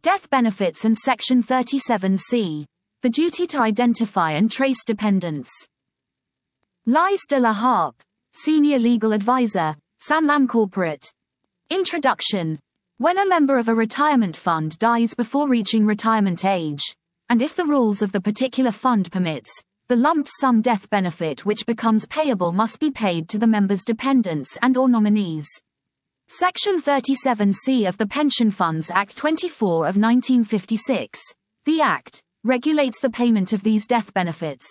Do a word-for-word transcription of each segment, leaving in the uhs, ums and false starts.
Death benefits and Section thirty-seven C. The duty to identify and trace dependents. Lise de la Harpe, Senior Legal Advisor, Sanlam Corporate. Introduction. When a member of a retirement fund dies before reaching retirement age, and if the rules of the particular fund permits, the lump sum death benefit which becomes payable must be paid to the member's dependents and or nominees. Section thirty-seven C of the Pension Funds Act twenty-four of nineteen fifty-six, the Act, regulates the payment of these death benefits.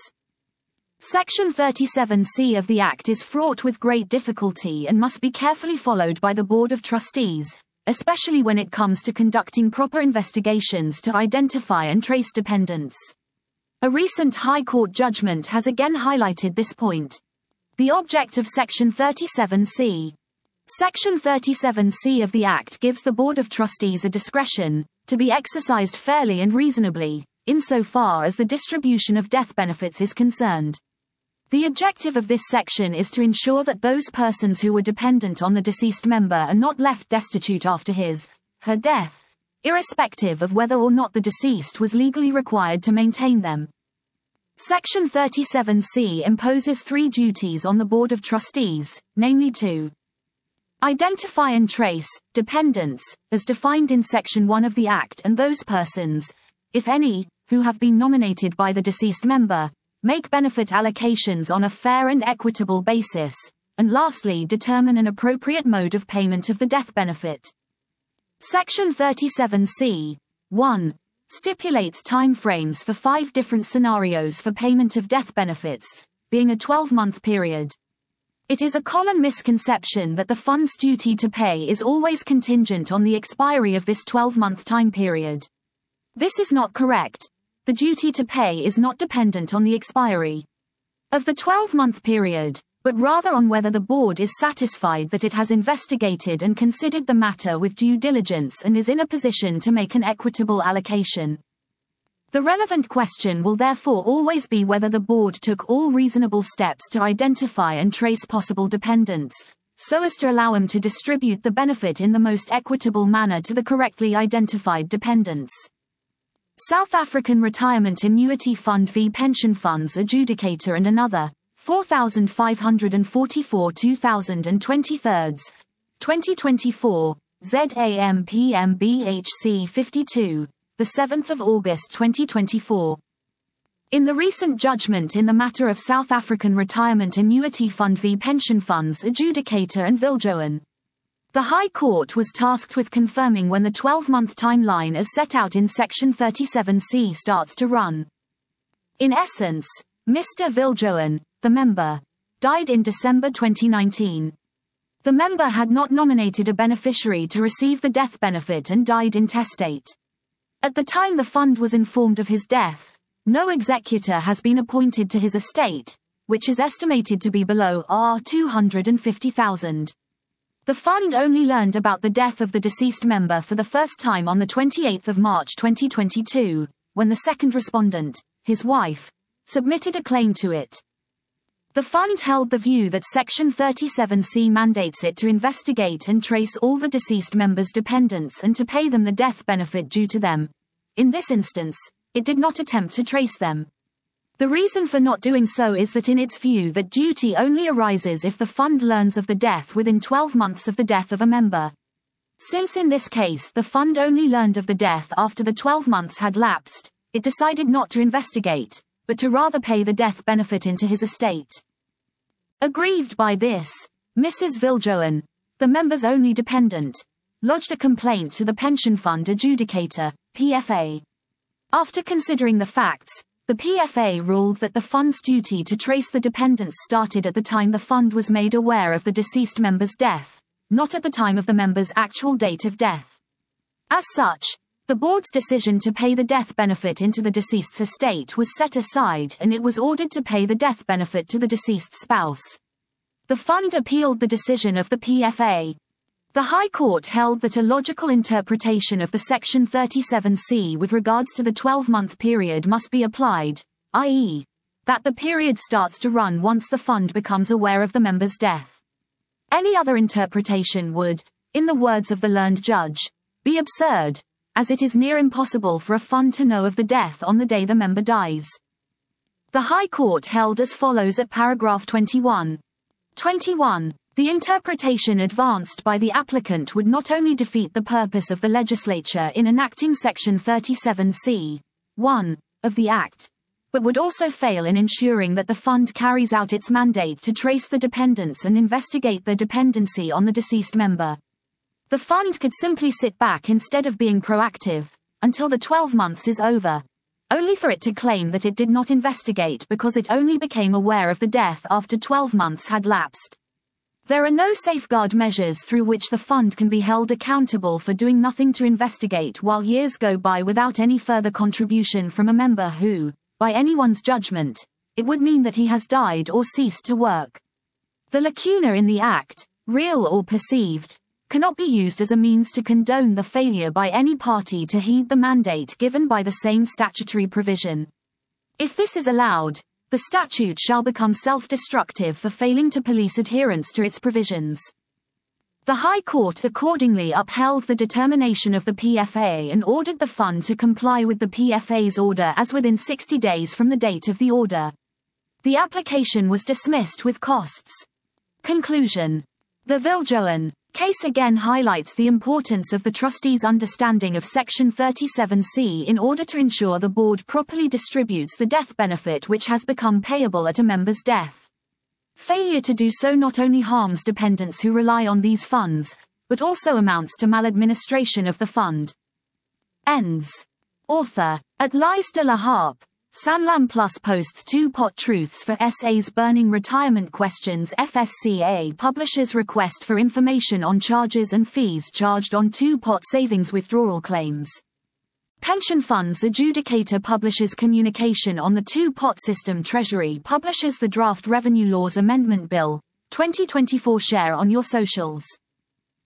Section thirty-seven C of the Act is fraught with great difficulty and must be carefully followed by the Board of Trustees, especially when it comes to conducting proper investigations to identify and trace dependents. A recent High Court judgment has again highlighted this point. The object of Section thirty-seven C. Section thirty-seven C of the Act gives the Board of Trustees a discretion, to be exercised fairly and reasonably, insofar as the distribution of death benefits is concerned. The objective of this section is to ensure that those persons who were dependent on the deceased member are not left destitute after his, her death, irrespective of whether or not the deceased was legally required to maintain them. Section thirty-seven C imposes three duties on the Board of Trustees, namely to identify and trace dependents, as defined in Section one of the Act, and those persons, if any, who have been nominated by the deceased member, make benefit allocations on a fair and equitable basis, and lastly determine an appropriate mode of payment of the death benefit. Section thirty-seven C. one. Stipulates time frames for five different scenarios for payment of death benefits, being a twelve-month period. It is a common misconception that the fund's duty to pay is always contingent on the expiry of this twelve-month time period. This is not correct. The duty to pay is not dependent on the expiry of the twelve-month period, but rather on whether the board is satisfied that it has investigated and considered the matter with due diligence and is in a position to make an equitable allocation. The relevant question will therefore always be whether the board took all reasonable steps to identify and trace possible dependents, so as to allow them to distribute the benefit in the most equitable manner to the correctly identified dependents. South African Retirement Annuity Fund v Pension Funds Adjudicator and another, four thousand five hundred forty-four two thousand twenty-three, twenty twenty-four, Z A M P M B H C fifty-two, the seventh of August twenty twenty-four. In the recent judgment in the matter of South African Retirement Annuity Fund v Pension Funds Adjudicator and Viljoen, the High Court was tasked with confirming when the twelve-month timeline as set out in Section thirty-seven C starts to run. In essence, Mister Viljoen, the member, died in December twenty nineteen. The member had not nominated a beneficiary to receive the death benefit and died intestate. At the time the fund was informed of his death, no executor has been appointed to his estate, which is estimated to be below two hundred fifty thousand. The fund only learned about the death of the deceased member for the first time on the twenty-eighth of March twenty twenty-two, when the second respondent, his wife, submitted a claim to it. The fund held the view that Section thirty-seven C mandates it to investigate and trace all the deceased member's dependents and to pay them the death benefit due to them. In this instance, it did not attempt to trace them. The reason for not doing so is that in its view that duty only arises if the fund learns of the death within twelve months of the death of a member. Since in this case the fund only learned of the death after the twelve months had lapsed, it decided not to investigate, but to rather pay the death benefit into his estate. Aggrieved by this, Missus Viljoen, the member's only dependent, lodged a complaint to the Pension Fund Adjudicator, P F A. After considering the facts, the P F A ruled that the fund's duty to trace the dependents started at the time the fund was made aware of the deceased member's death, not at the time of the member's actual date of death. As such, the board's decision to pay the death benefit into the deceased's estate was set aside and it was ordered to pay the death benefit to the deceased spouse. The fund appealed the decision of the P F A. The High Court held that a logical interpretation of the Section thirty-seven C with regards to the twelve-month period must be applied, that is, that the period starts to run once the fund becomes aware of the member's death. Any other interpretation would, in the words of the learned judge, be absurd, as it is near impossible for a fund to know of the death on the day the member dies. The High Court held as follows at paragraph twenty-one. twenty-one. The interpretation advanced by the applicant would not only defeat the purpose of the legislature in enacting Section thirty-seven C one of the Act, but would also fail in ensuring that the fund carries out its mandate to trace the dependents and investigate their dependency on the deceased member. The fund could simply sit back instead of being proactive, until the twelve months is over, only for it to claim that it did not investigate because it only became aware of the death after twelve months had lapsed. There are no safeguard measures through which the fund can be held accountable for doing nothing to investigate while years go by without any further contribution from a member who, by anyone's judgment, it would mean that he has died or ceased to work. The lacuna in the Act, real or perceived, cannot be used as a means to condone the failure by any party to heed the mandate given by the same statutory provision. If this is allowed, the statute shall become self-destructive for failing to police adherence to its provisions. The High Court accordingly upheld the determination of the P F A and ordered the fund to comply with the P F A's order as within sixty days from the date of the order. The application was dismissed with costs. Conclusion. The Viljoen case again highlights the importance of the trustee's understanding of Section thirty-seven C in order to ensure the board properly distributes the death benefit which has become payable at a member's death. Failure to do so not only harms dependents who rely on these funds, but also amounts to maladministration of the fund. Ends. Author. At Lies de la Harpe, Sanlam Plus posts two pot truths for S A's burning retirement questions. F S C A publishes request for information on charges and fees charged on two pot savings withdrawal claims. Pension Funds Adjudicator publishes communication on the two pot system. Treasury publishes the Draft Revenue Laws Amendment Bill, twenty twenty-four. Share on your socials.